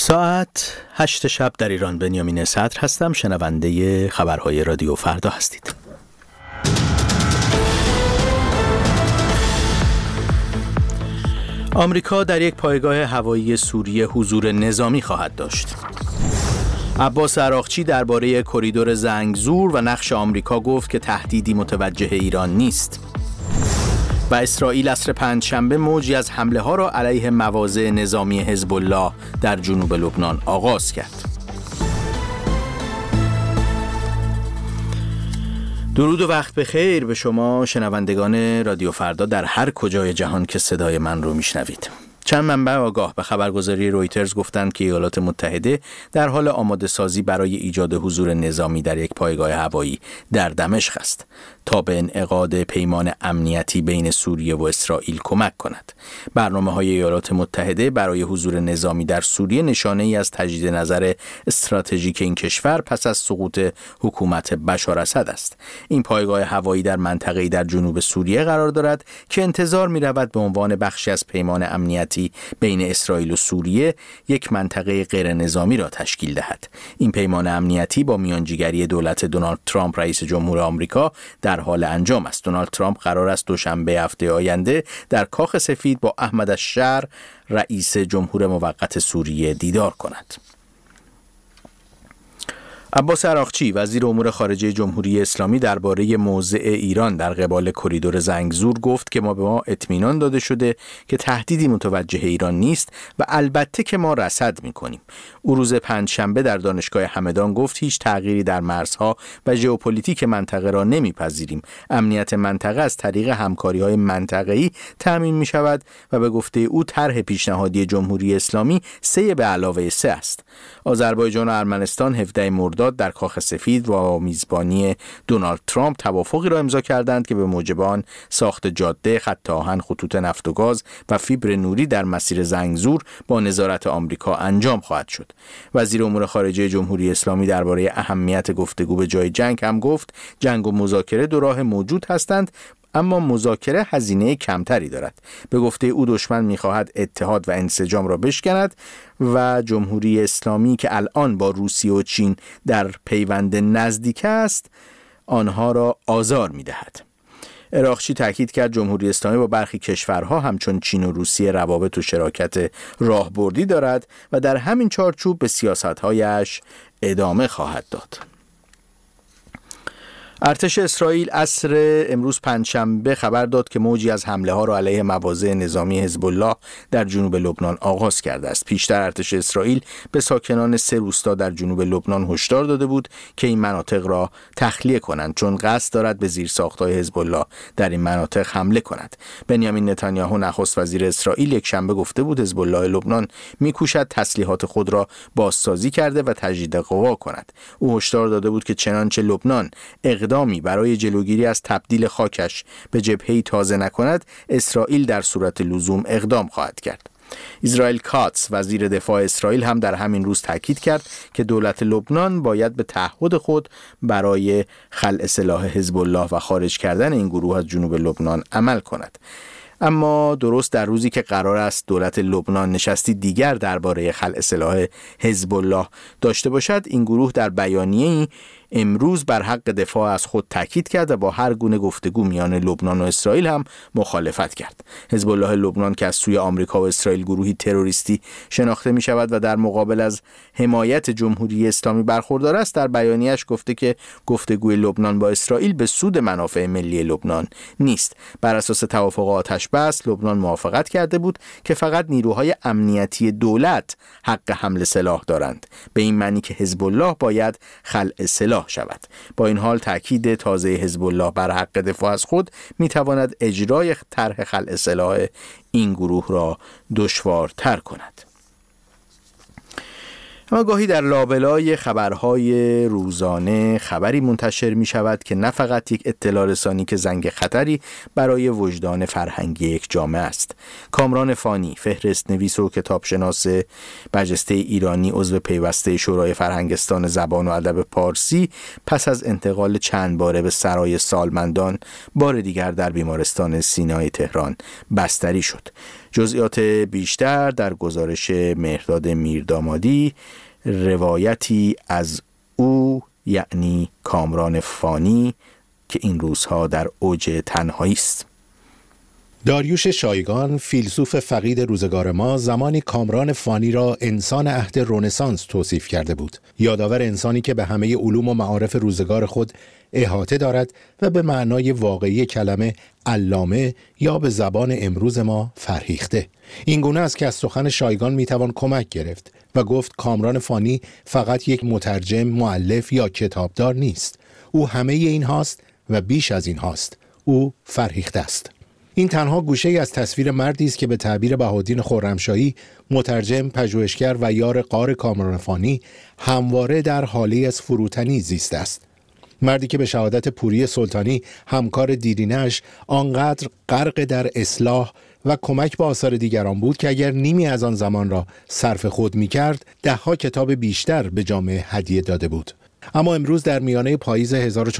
ساعت 8 شب در ایران. بنیامین صدر هستم. شنونده خبرهای رادیو فردا هستید. آمریکا در یک پایگاه هوایی سوریه حضور نظامی خواهد داشت. عباس عراقچی درباره کریدور زنگزور و نقش آمریکا گفت که تهدیدی متوجه ایران نیست. و اسرائیل عصر پنجشنبه موجی از حمله ها را علیه مواضع نظامی حزب الله در جنوب لبنان آغاز کرد. درود و وقت بخیر به شما شنوندگان رادیو فردا در هر کجای جهان که صدای من رو میشنوید. چند منبع آگاه به خبرگزاری رویترز گفتند که ایالات متحده در حال آماده سازی برای ایجاد حضور نظامی در یک پایگاه هوایی در دمشق است تا به انعقاد پیمان امنیتی بین سوریه و اسرائیل کمک کند. برنامه‌های ایالات متحده برای حضور نظامی در سوریه نشانه‌ای از تجدید نظر استراتژیک این کشور پس از سقوط حکومت بشار اسد است. این پایگاه هوایی در منطقه‌ای در جنوب سوریه قرار دارد که انتظار می‌رود به عنوان بخشی از پیمان امنیتی بین اسرائیل و سوریه یک منطقه غیر نظامی را تشکیل دهد. این پیمان امنیتی با میانجیگری دولت دونالد ترامپ رئیس جمهور آمریکا در حال انجام است. دونالد ترامپ قرار است دوشنبه هفته آینده در کاخ سفید با احمد الشر رئیس جمهور موقت سوریه دیدار کند. عباس عراقچی وزیر امور خارجه جمهوری اسلامی درباره موضع ایران در قبال کریدور زنگزور گفت که به ما اطمینان داده شده که تهدیدی متوجه ایران نیست و البته که ما رصد می‌کنیم. او روز پنجشنبه در دانشگاه همدان گفت هیچ تغییری در مرزها و ژئوپلیتیک منطقه را نمی‌پذیریم. امنیت منطقه از طریق همکاری‌های منطقه‌ای تامین می‌شود و به گفته او طرح پیشنهادی جمهوری اسلامی 3+3 است. آذربایجان و ارمنستان 17 مرداد در کاخ سفید و میزبانی دونالد ترامپ توافقی را امضا کردند که به موجب آن ساخت جاده، خط آهن، خطوط نفت و گاز و فیبر نوری در مسیر زنگزور با نظارت آمریکا انجام خواهد شد. وزیر امور خارجه جمهوری اسلامی درباره اهمیت گفتگو به جای جنگ هم گفت جنگ و مذاکره دو راه موجود هستند، اما مذاکره هزینه کمتری دارد. به گفته او دشمن می‌خواهد اتحاد و انسجام را بشکند و جمهوری اسلامی که الان با روسیه و چین در پیوند نزدیک است آنها را آزار می‌دهد. عراقچی تاکید کرد جمهوری اسلامی با برخی کشورها همچون چین و روسیه روابط و شراکت راهبردی دارد و در همین چارچوب به سیاست‌هایش ادامه خواهد داد. ارتش اسرائیل عصر امروز پنجشنبه خبر داد که موجی از حمله ها را علیه مواضع نظامی حزب الله در جنوب لبنان آغاز کرده است. پیشتر ارتش اسرائیل به ساکنان 3 روستا در جنوب لبنان هشدار داده بود که این مناطق را تخلیه کنند چون قصد دارد به زیرساخت‌های حزب الله در این مناطق حمله کند. بنیامین نتانیاهو نخست وزیر اسرائیل یک شنبه گفته بود حزب الله لبنان می‌کوشد تسلیحات خود را بازسازی کرده و تجدید قوا کند. او هشدار داده بود که چنانچه لبنان اقدامی برای جلوگیری از تبدیل خاکش به جبهه‌ای تازه نکند، اسرائیل در صورت لزوم اقدام خواهد کرد. اسرائیل کاتس وزیر دفاع اسرائیل هم در همین روز تاکید کرد که دولت لبنان باید به تعهد خود برای خلع سلاح حزب الله و خارج کردن این گروه از جنوب لبنان عمل کند. اما درست در روزی که قرار است دولت لبنان نشستی دیگر درباره خلع سلاح حزب الله داشته باشد، این گروه در بیانیه‌ای امروز بر حق دفاع از خود تاکید کرد و با هر گونه گفتگو میان لبنان و اسرائیل هم مخالفت کرد. حزب الله لبنان که از سوی آمریکا و اسرائیل گروهی تروریستی شناخته می شود و در مقابل از حمایت جمهوری اسلامی برخوردار است، در بیانیه‌اش گفته که گفتگوی لبنان با اسرائیل به سود منافع ملی لبنان نیست. بر اساس توافق آتش بس لبنان موافقت کرده بود که فقط نیروهای امنیتی دولت حق حمل سلاح دارند، به این معنی که حزب الله باید خلع سلاح شود. با این حال تاکید تازه حزب الله بر حق دفاع از خود میتواند اجرای طرح خلع سلاح این گروه را دشوارتر کند. اما گاهی در لابلای خبرهای روزانه خبری منتشر می شود که نه فقط یک اطلاع رسانی که زنگ خطری برای وجدان فرهنگی یک جامعه است. کامران فانی، فهرست نویس و کتابشناس برجسته ایرانی، عضو پیوسته شورای فرهنگستان زبان و ادب پارسی، پس از انتقال چند باره به سرای سالمندان بار دیگر در بیمارستان سینای تهران بستری شد. جزئیات بیشتر در گزارش مهرداد میردامادی، روایتی از او یعنی کامران فانی که این روزها در اوج تنهایی است. داریوش شایگان، فیلسوف فقید روزگار ما، زمانی کامران فانی را انسان عهد رنسانس توصیف کرده بود. یادآور انسانی که به همه علوم و معارف روزگار خود احاطه دارد و به معنای واقعی کلمه علامه یا به زبان امروز ما فرهیخته. این گونه است که از سخن شایگان میتوان کمک گرفت و گفت کامران فانی فقط یک مترجم، مؤلف یا کتابدار نیست. او همه این هاست و بیش از این هاست. او فرهیخته است. این تنها گوشه‌ای از تصویر مردی است که به تعبیر بهاءالدین خرمشاهی، مترجم، پژوهشگر و یار غار کامران فانی، همواره در حاله از فروتنی زیسته است. مردی که به شهادت پوری سلطانی، همکار دیرینه‌اش، آنقدر غرق در اصلاح و کمک به آثار دیگران بود که اگر نیمی از آن زمان را صرف خود می‌کرد، 10 کتاب بیشتر به جامعه هدیه داده بود. اما امروز در میانه پاییز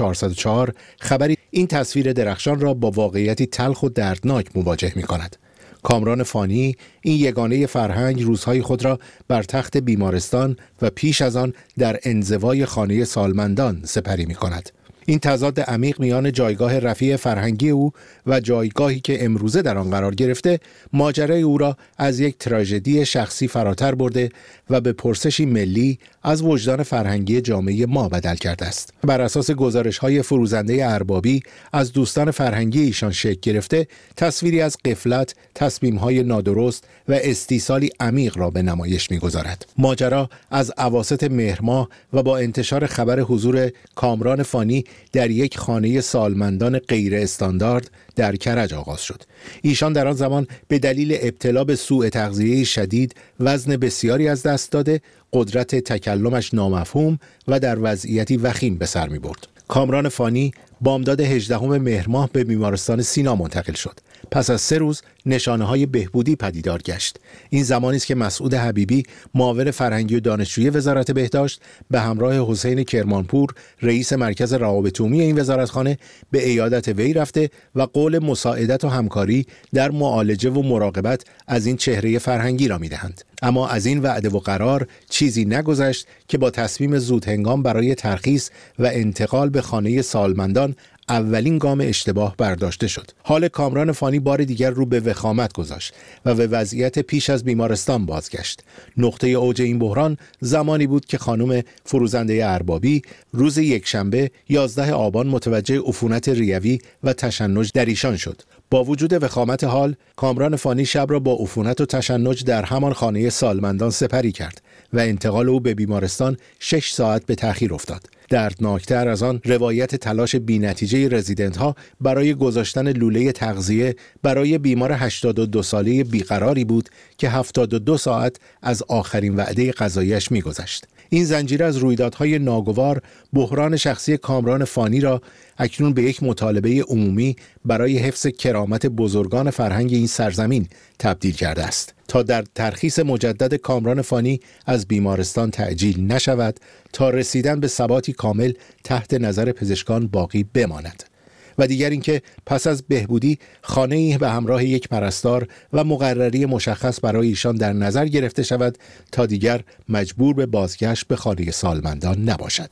1404 خبری این تصویر درخشان را با واقعیتی تلخ و دردناک مواجه می‌کند. کامران فانی، این یگانه فرهنگ، روزهای خود را بر تخت بیمارستان و پیش از آن در انزوای خانه سالمندان سپری می‌کند. این تضاد عمیق میان جایگاه رفیع فرهنگی او و جایگاهی که امروزه در آن قرار گرفته، ماجرای او را از یک تراژدی شخصی فراتر برده و به پرسشی ملی از وجدان فرهنگی جامعه ما بدل کرده است. بر اساس گزارش‌های فروزنده اربابی از دوستان فرهنگی ایشان شکل گرفته، تصویری از غفلت، تصمیم‌های نادرست و استیصالی عمیق را به نمایش می‌گذارد. ماجرا از اواسط مهر ماه و با انتشار خبر حضور کامران فانی در یک خانه سالمندان غیر استاندارد در کرج آغاز شد. ایشان در آن زمان به دلیل ابتلا به سوء تغذیه شدید وزن بسیاری از دست داده، قدرت تکلمش نامفهوم و در وضعیتی وخیم به سر می برد. کامران فانی بامداد 18 مهر ماه به بیمارستان سینا منتقل شد. پس از 3 روز نشانه‌های بهبودی پدیدار گشت. این زمانی است که مسعود حبیبی، معاون فرهنگی و دانشجویی وزارت بهداشت، به همراه حسین کرمانپور، رئیس مرکز روابط عمومی این وزارتخانه، به عیادت وی رفته و قول مساعدت و همکاری در معالجه و مراقبت از این چهره فرهنگی را می‌دهند. اما از این وعده و قرار چیزی نگذشت که با تصمیم زودهنگام برای ترخیص و انتقال به خانه سالمندان اولین گام اشتباه برداشته شد. حال کامران فانی بار دیگر رو به وخامت گذاشت و به وضعیت پیش از بیمارستان بازگشت. نقطه اوج این بحران زمانی بود که خانم فروزنده اربابی روز یکشنبه 11 آبان متوجه عفونت ریوی و تشنج در ایشان شد. با وجود وخامت حال، کامران فانی شب را با عفونت و تشنج در همان خانه سالمندان سپری کرد و انتقال او به بیمارستان 6 ساعت به تأخیر افتاد. دردناکتر از آن روایت تلاش بی‌نتیجه رزیدنت‌ها برای گذاشتن لوله تغذیه برای بیمار 82 ساله بیقراری بود که 72 ساعت از آخرین وعده غذایی‌اش می‌گذشت. این زنجیره از رویدادهای ناگوار بحران شخصی کامران فانی را اکنون به یک مطالبه عمومی برای حفظ کرامت بزرگان فرهنگ این سرزمین تبدیل کرده است تا در ترخیص مجدد کامران فانی از بیمارستان تعجیل نشود تا رسیدن به ثباتی کامل تحت نظر پزشکان باقی بماند. و دیگر اینکه پس از بهبودی خانه‌ای به همراه یک پرستار و مقرری مشخص برای ایشان در نظر گرفته شود تا دیگر مجبور به بازگشت به خانه سالمندان نباشد.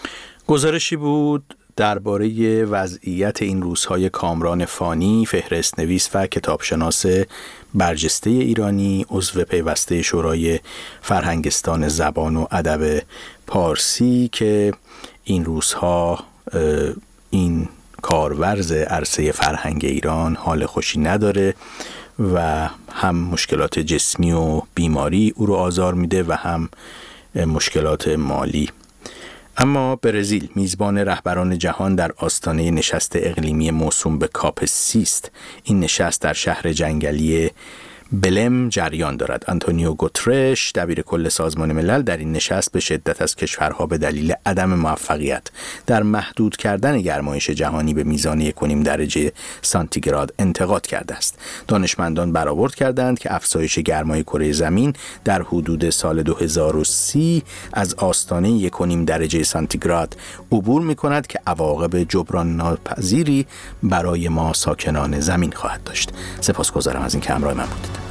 گزارشی بود درباره وضعیت این روزهای کامران فانی، فهرست نویس و کتابشناس برجسته ایرانی، عضو پیوسته شورای فرهنگستان زبان و ادب پارسی، که این روزها این کارورز عرصه فرهنگ ایران حال خوشی نداره و هم مشکلات جسمی و بیماری او رو آزار میده و هم مشکلات مالی. اما برزیل میزبان رهبران جهان در آستانه نشست اقلیمی موسوم به کاپ 30 است. این نشست در شهر جنگلی بلم جریان دارد. آنتونیو گوترش، دبیر کل سازمان ملل، در این نشست به شدت از کشورها به دلیل عدم موفقیت در محدود کردن گرمایش جهانی به میزان 1.5 درجه سانتیگراد انتقاد کرده است. دانشمندان برآورد کردند که افزایش گرمای کره زمین در حدود سال 2030 از آستانه 1.5 درجه سانتیگراد عبور می‌کند که عواقب جبران ناپذیری برای ما ساکنان زمین خواهد داشت. سپاسگزارم از این که همراه من بودید.